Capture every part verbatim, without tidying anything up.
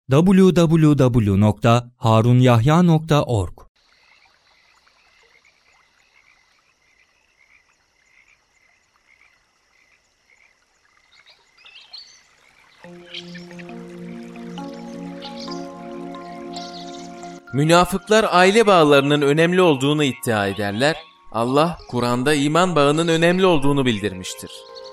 double-u double-u double-u nokta harunyahya nokta org. Münafıklar aile bağlarının önemli olduğunu iddia ederler. Allah, Kur'an'da iman bağının önemli olduğunu bildirmiştir.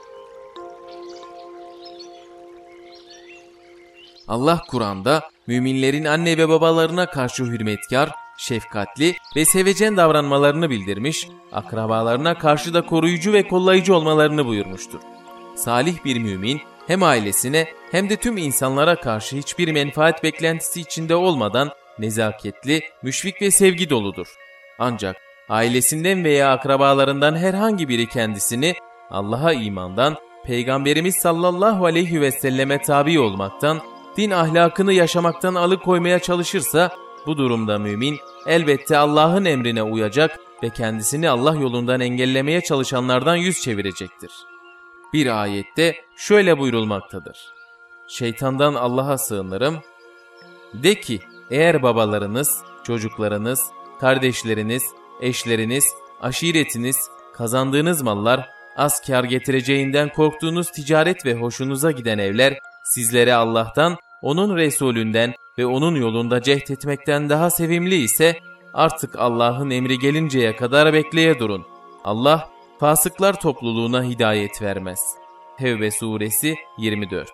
Allah, Kur'an'da müminlerin anne ve babalarına karşı hürmetkar, şefkatli ve sevecen davranmalarını bildirmiş, akrabalarına karşı da koruyucu ve kollayıcı olmalarını buyurmuştur. Salih bir mümin, hem ailesine hem de tüm insanlara karşı hiçbir menfaat beklentisi içinde olmadan nezaketli, müşfik ve sevgi doludur. Ancak ailesinden veya akrabalarından herhangi biri kendisini Allah'a imandan, Peygamberimiz sallallahu aleyhi ve selleme tabi olmaktan, din ahlakını yaşamaktan alıkoymaya çalışırsa, bu durumda mümin elbette Allah'ın emrine uyacak ve kendisini Allah yolundan engellemeye çalışanlardan yüz çevirecektir. Bir ayette şöyle buyurulmaktadır: Şeytandan Allah'a sığınırım. De ki, eğer babalarınız, çocuklarınız, kardeşleriniz, eşleriniz, aşiretiniz, kazandığınız mallar, az kâr getireceğinden korktuğunuz ticaret ve hoşunuza giden evler, sizlere Allah'tan, onun Resulünden ve onun yolunda cehd etmekten daha sevimli ise, artık Allah'ın emri gelinceye kadar bekleye durun. Allah, fasıklar topluluğuna hidayet vermez. Tevbe suresi yirmi dört.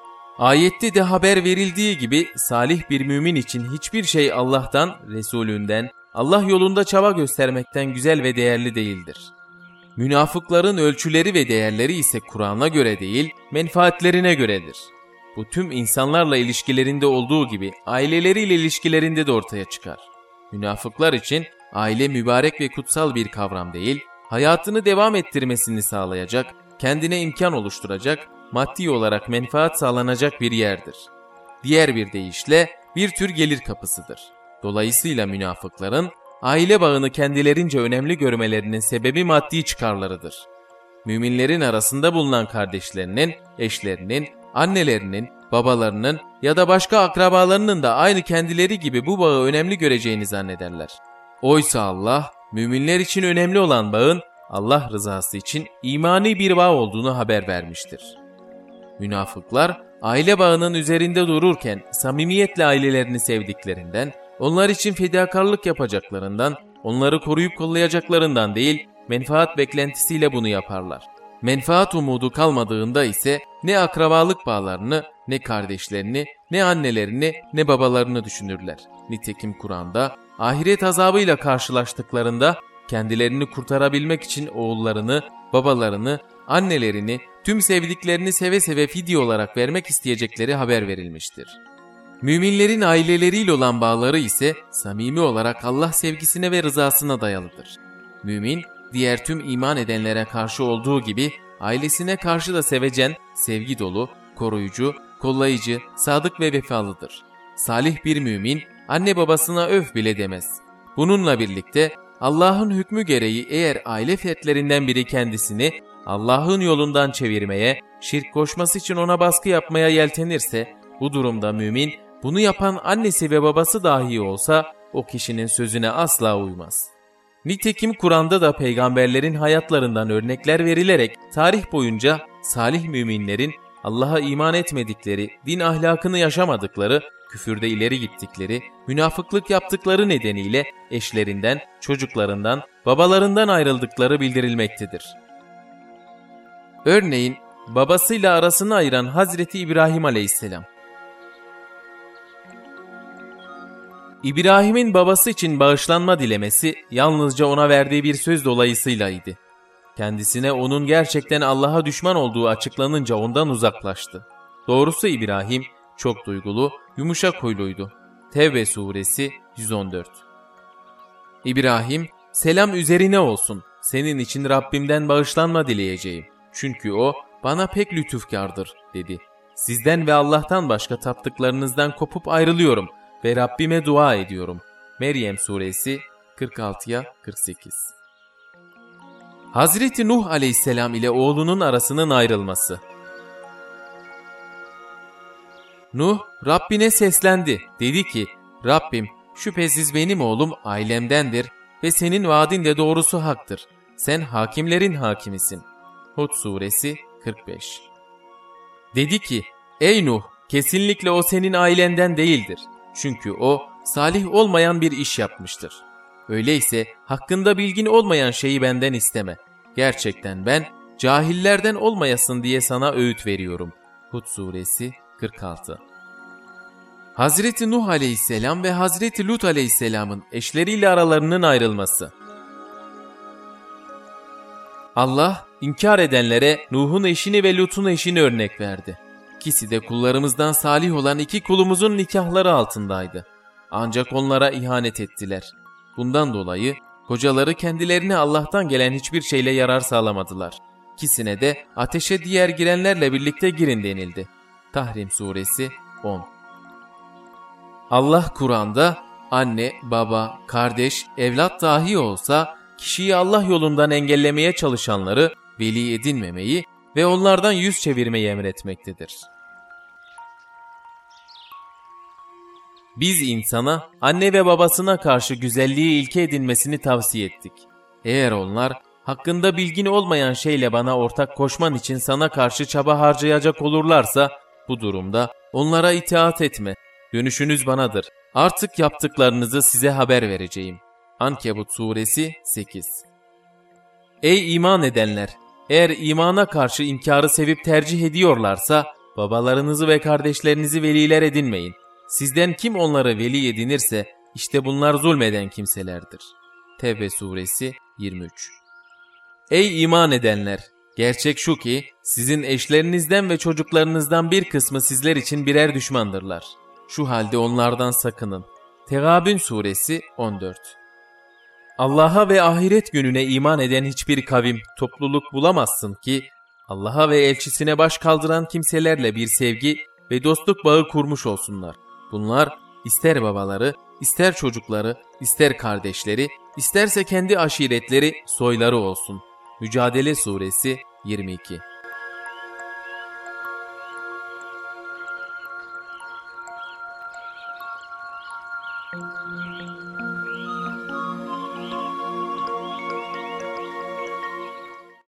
Ayette de haber verildiği gibi salih bir mümin için hiçbir şey Allah'tan, Resulünden, Allah yolunda çaba göstermekten güzel ve değerli değildir. Münafıkların ölçüleri ve değerleri ise Kur'an'a göre değil, menfaatlerine göredir. Bu tüm insanlarla ilişkilerinde olduğu gibi aileleriyle ilişkilerinde de ortaya çıkar. Münafıklar için aile mübarek ve kutsal bir kavram değil, hayatını devam ettirmesini sağlayacak, kendine imkan oluşturacak, maddi olarak menfaat sağlanacak bir yerdir. Diğer bir deyişle bir tür gelir kapısıdır. Dolayısıyla münafıkların aile bağını kendilerince önemli görmelerinin sebebi maddi çıkarlarıdır. Müminlerin arasında bulunan kardeşlerinin, eşlerinin, annelerinin, babalarının ya da başka akrabalarının da aynı kendileri gibi bu bağı önemli göreceğini zannederler. Oysa Allah, müminler için önemli olan bağın Allah rızası için imani bir bağ olduğunu haber vermiştir. Münafıklar, aile bağının üzerinde dururken samimiyetle ailelerini sevdiklerinden, onlar için fedakarlık yapacaklarından, onları koruyup kollayacaklarından değil, menfaat beklentisiyle bunu yaparlar. Menfaat umudu kalmadığında ise ne akrabalık bağlarını, ne kardeşlerini, ne annelerini, ne babalarını düşünürler. Nitekim Kur'an'da ahiret azabıyla karşılaştıklarında kendilerini kurtarabilmek için oğullarını, babalarını, annelerini, tüm sevdiklerini seve seve fidye olarak vermek isteyecekleri haber verilmiştir. Müminlerin aileleriyle olan bağları ise samimi olarak Allah sevgisine ve rızasına dayalıdır. Mümin, diğer tüm iman edenlere karşı olduğu gibi ailesine karşı da sevecen, sevgi dolu, koruyucu, kollayıcı, sadık ve vefalıdır. Salih bir mümin anne babasına öf bile demez. Bununla birlikte Allah'ın hükmü gereği eğer aile fertlerinden biri kendisini Allah'ın yolundan çevirmeye, şirk koşması için ona baskı yapmaya yeltenirse, bu durumda mümin bunu yapan annesi ve babası dahi olsa o kişinin sözüne asla uymaz. Nitekim Kur'an'da da peygamberlerin hayatlarından örnekler verilerek tarih boyunca salih müminlerin Allah'a iman etmedikleri, din ahlakını yaşamadıkları, küfürde ileri gittikleri, münafıklık yaptıkları nedeniyle eşlerinden, çocuklarından, babalarından ayrıldıkları bildirilmektedir. Örneğin babasıyla arasını ayıran Hazreti İbrahim aleyhisselam. İbrahim'in babası için bağışlanma dilemesi yalnızca ona verdiği bir söz dolayısıylaydı. Kendisine onun gerçekten Allah'a düşman olduğu açıklanınca ondan uzaklaştı. Doğrusu İbrahim çok duygulu, yumuşak huyluydu. Tevbe suresi yüz on dört. İbrahim, selam üzerine olsun, senin için Rabbimden bağışlanma dileyeceğim. Çünkü o bana pek lütufkardır dedi. Sizden ve Allah'tan başka taptıklarınızdan kopup ayrılıyorum ve Rabbime dua ediyorum. Meryem suresi kırk altıya kırk sekiz. Hazreti Nuh aleyhisselam ile oğlunun arasının ayrılması. Nuh Rabbine seslendi. Dedi ki, Rabbim, şüphesiz benim oğlum ailemdendir ve senin vaadin de doğrusu haktır. Sen hakimlerin hakimisin. Hud suresi kırk beş. Dedi ki, ey Nuh, kesinlikle o senin ailenden değildir. Çünkü o salih olmayan bir iş yapmıştır. Öyleyse hakkında bilgin olmayan şeyi benden isteme. Gerçekten ben cahillerden olmayasın diye sana öğüt veriyorum. Hud suresi kırk altı. Hazreti Nuh aleyhisselam ve Hazreti Lut aleyhisselamın eşleriyle aralarının ayrılması. Allah inkar edenlere Nuh'un eşini ve Lut'un eşini örnek verdi. İkisi de kullarımızdan salih olan iki kulumuzun nikahları altındaydı. Ancak onlara ihanet ettiler. Bundan dolayı kocaları kendilerine Allah'tan gelen hiçbir şeyle yarar sağlamadılar. İkisine de ateşe diğer girenlerle birlikte girin denildi. Tahrim suresi on. Allah Kur'an'da anne, baba, kardeş, evlat dahi olsa kişiyi Allah yolundan engellemeye çalışanları veli edinmemeyi ve onlardan yüz çevirmeyi emretmektedir. Biz insana anne ve babasına karşı güzelliği ilke edinmesini tavsiye ettik. Eğer onlar hakkında bilgin olmayan şeyle bana ortak koşman için sana karşı çaba harcayacak olurlarsa bu durumda onlara itaat etme. Dönüşünüz banadır. Artık yaptıklarınızı size haber vereceğim. Ankebut suresi sekiz. Ey iman edenler! Eğer imana karşı inkarı sevip tercih ediyorlarsa babalarınızı ve kardeşlerinizi veliler edinmeyin. Sizden kim onları veli edinirse işte bunlar zulmeden kimselerdir. Tevbe suresi yirmi üç. Ey iman edenler! Gerçek şu ki sizin eşlerinizden ve çocuklarınızdan bir kısmı sizler için birer düşmandırlar. Şu halde onlardan sakının. Tegabün suresi on dört. Allah'a ve ahiret gününe iman eden hiçbir kavim, topluluk bulamazsın ki Allah'a ve elçisine baş kaldıran kimselerle bir sevgi ve dostluk bağı kurmuş olsunlar. Bunlar ister babaları, ister çocukları, ister kardeşleri, isterse kendi aşiretleri, soyları olsun. Mücadele suresi yirmi iki.